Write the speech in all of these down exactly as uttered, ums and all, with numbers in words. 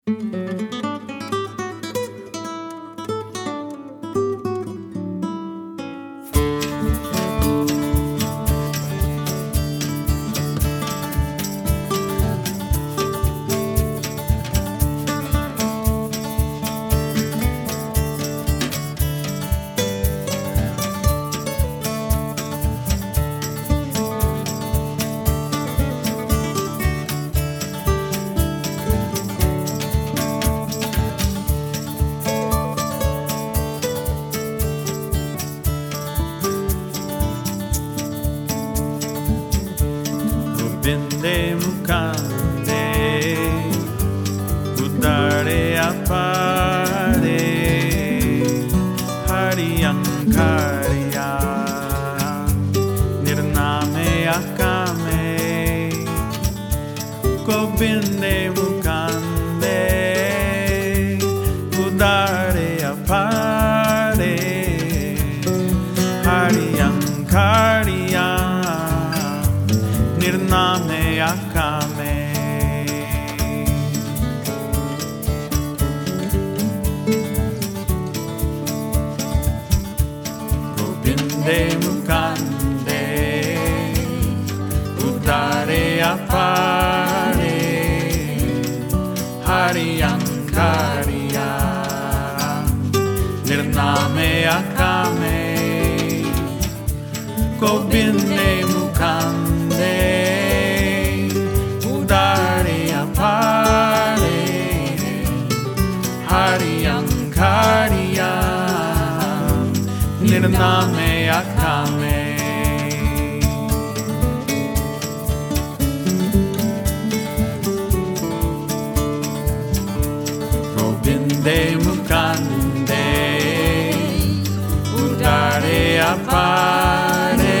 Binde mukande udare apare hariyankariya nirname akame gobinde mukande udare apare hariyankariya nirname akame gobinde mukande udare apare hariyankariya nirname akame gobinde mukande udare apare hariyankariya nirname akame gobinde mukande udare apare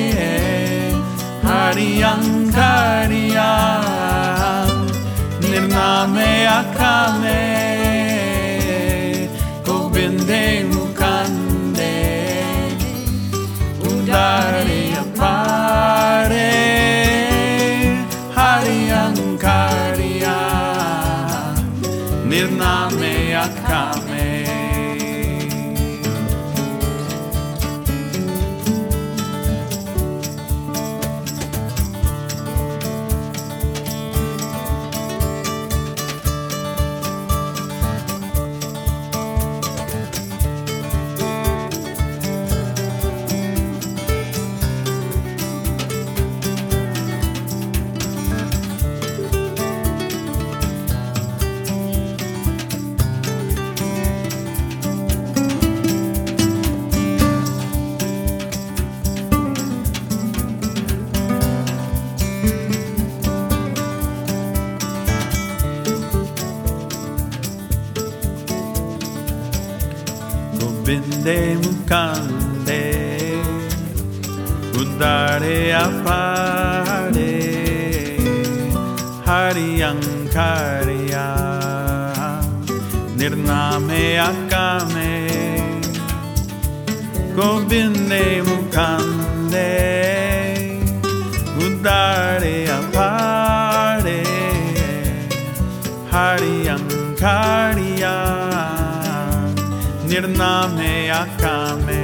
hariyankariya nirname akame gobinde mukande udare apare hariyankariya nirname akame gobinde mukande udare apare hariyankariya nirname akame gobinde mukande udare apare hariyankariya nirname akame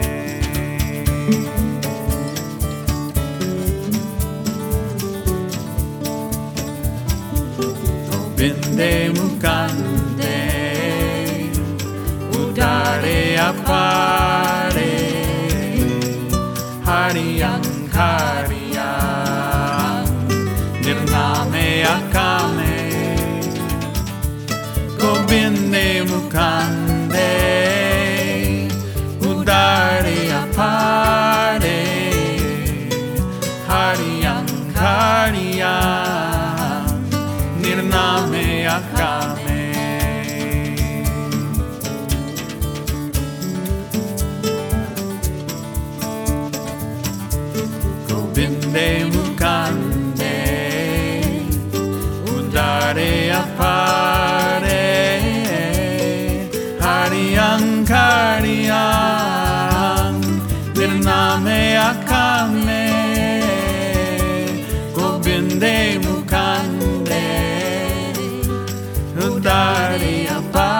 gobinde mukande udare apare hariyankariya nirname akame gobinde mukande udare apare hariyankariya nirname akame gobinde mukande udare apare hariyankariya nirname akame gobinde mukande Dare apa